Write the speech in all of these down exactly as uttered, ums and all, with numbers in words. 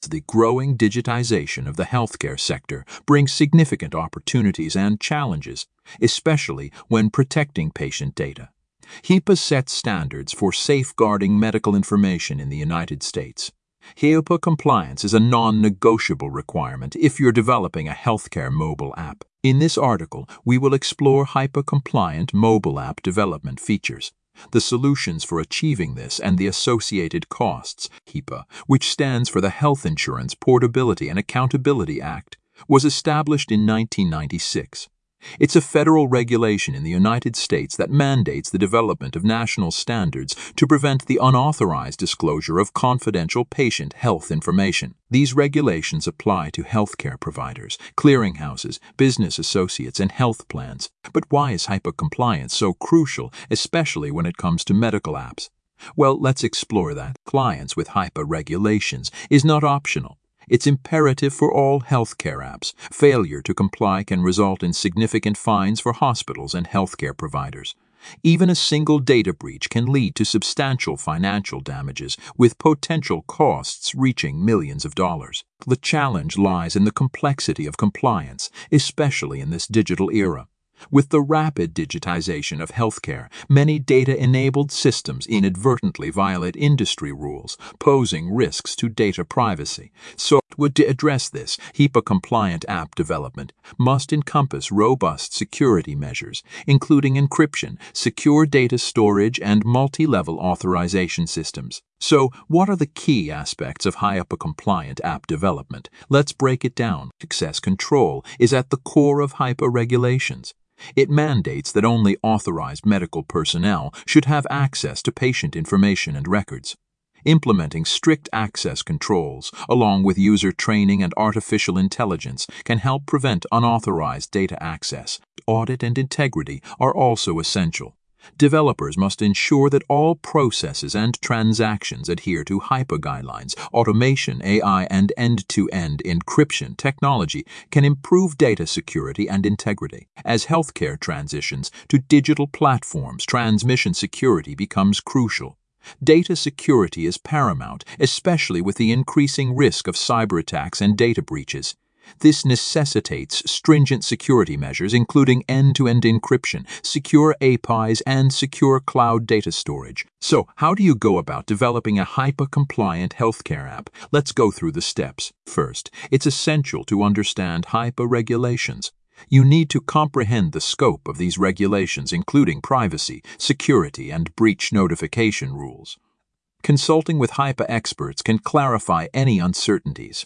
The growing digitization of the healthcare sector brings significant opportunities and challenges, especially when protecting patient data. HIPAA sets standards for safeguarding medical information in the United States. HIPAA compliance is a non-negotiable requirement if you're developing a healthcare mobile app. In this article, we will explore HIPAA-compliant mobile app development features, the solutions for achieving this, and the associated costs. HIPAA, which stands for the Health Insurance Portability and Accountability Act, was established in nineteen ninety-six. It's a federal regulation in the United States that mandates the development of national standards to prevent the unauthorized disclosure of confidential patient health information. These regulations apply to healthcare providers, clearinghouses, business associates, and health plans. But why is HIPAA compliance so crucial, especially when it comes to medical apps? Well, let's explore that. Compliance with HIPAA regulations is not optional. It's imperative for all healthcare apps. Failure to comply can result in significant fines for hospitals and healthcare providers. Even a single data breach can lead to substantial financial damages, with potential costs reaching millions of dollars. The challenge lies in the complexity of compliance, especially in this digital era. With the rapid digitization of healthcare, many data-enabled systems inadvertently violate industry rules, posing risks to data privacy. So, to address this, HIPAA-compliant app development must encompass robust security measures, including encryption, secure data storage, and multi-level authorization systems. So, what are the key aspects of HIPAA-compliant app development? Let's break it down. Access control is at the core of HIPAA regulations. It mandates that only authorized medical personnel should have access to patient information and records. Implementing strict access controls, along with user training and artificial intelligence, can help prevent unauthorized data access. Audit and integrity are also essential. Developers must ensure that all processes and transactions adhere to HIPAA guidelines. Automation, A I, and end-to-end encryption technology can improve data security and integrity. As healthcare transitions to digital platforms, transmission security becomes crucial. Data security is paramount, especially with the increasing risk of cyber attacks and data breaches. This necessitates stringent security measures, including end-to-end encryption, secure A P Is, and secure cloud data storage. So, how do you go about developing a HIPAA-compliant healthcare app? Let's go through the steps. First, it's essential to understand HIPAA regulations. You need to comprehend the scope of these regulations, including privacy, security, and breach notification rules. Consulting with HIPAA experts can clarify any uncertainties.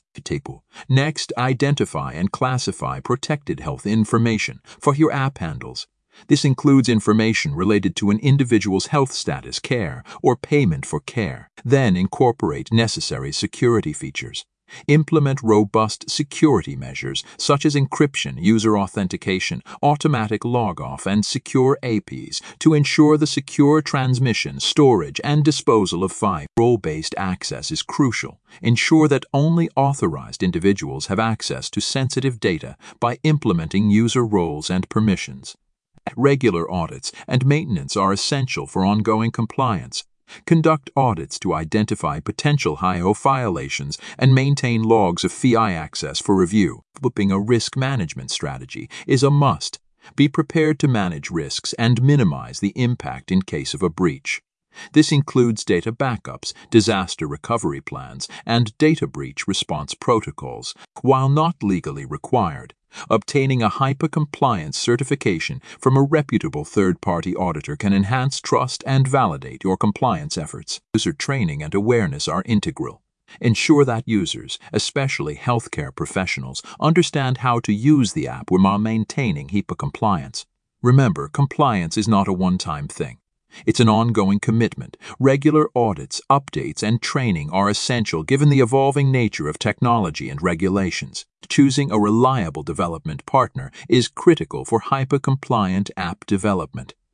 Next, identify and classify protected health information for your app handles. This includes information related to an individual's health status, care, or payment for care. Then incorporate necessary security features. Implement robust security measures such as encryption, user authentication, automatic log-off, and secure A P Is to ensure the secure transmission, storage, and disposal of files. Role-based access is crucial. Ensure that only authorized individuals have access to sensitive data by implementing user roles and permissions. Regular audits and maintenance are essential for ongoing compliance. Conduct audits to identify potential HIPAA violations and maintain logs of F I access for review. Developing a risk management strategy is a must. Be prepared to manage risks and minimize the impact in case of a breach. This includes data backups, disaster recovery plans, and data breach response protocols. While not legally required, obtaining a HIPAA compliance certification from a reputable third-party auditor can enhance trust and validate your compliance efforts. User training and awareness are integral. Ensure that users, especially healthcare professionals, understand how to use the app while maintaining HIPAA compliance. Remember, compliance is not a one-time thing. It's an ongoing commitment. Regular audits, updates, and training are essential given the evolving nature of technology and regulations. Choosing a reliable development partner is critical for HIPAA-compliant app development.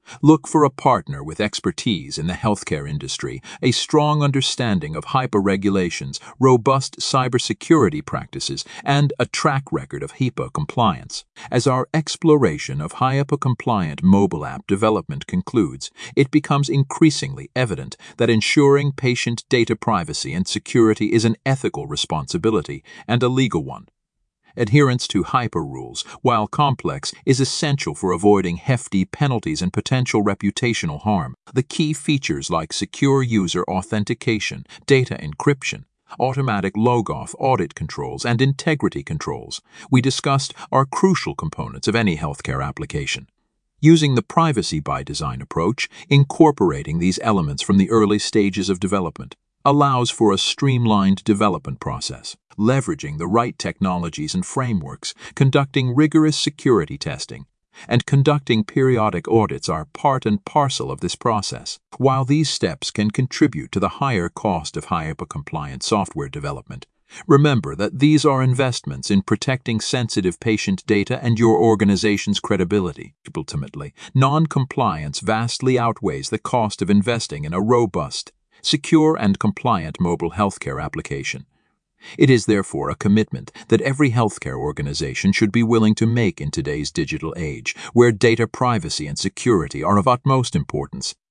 Look for a partner with expertise in the healthcare industry, a strong understanding of HIPAA regulations, robust cybersecurity practices, and a track record of HIPAA compliance. As our exploration of HIPAA-compliant mobile app development concludes, it becomes increasingly evident that ensuring patient data privacy and security is an ethical responsibility and a legal one. Adherence to HIPAA rules, while complex, is essential for avoiding hefty penalties and potential reputational harm. The key features like secure user authentication, data encryption, automatic log-off audit controls, and integrity controls we discussed are crucial components of any healthcare application. Using the privacy by design approach, incorporating these elements from the early stages of development allows for a streamlined development process. Leveraging the right technologies and frameworks, conducting rigorous security testing, and conducting periodic audits are part and parcel of this process. While these steps can contribute to the higher cost of HIPAA-compliant software development, remember that these are investments in protecting sensitive patient data and your organization's credibility. Ultimately, non-compliance vastly outweighs the cost of investing in a robust, secure, and compliant mobile healthcare application. It is therefore a commitment that every healthcare organization should be willing to make in today's digital age, where data privacy and security are of utmost importance.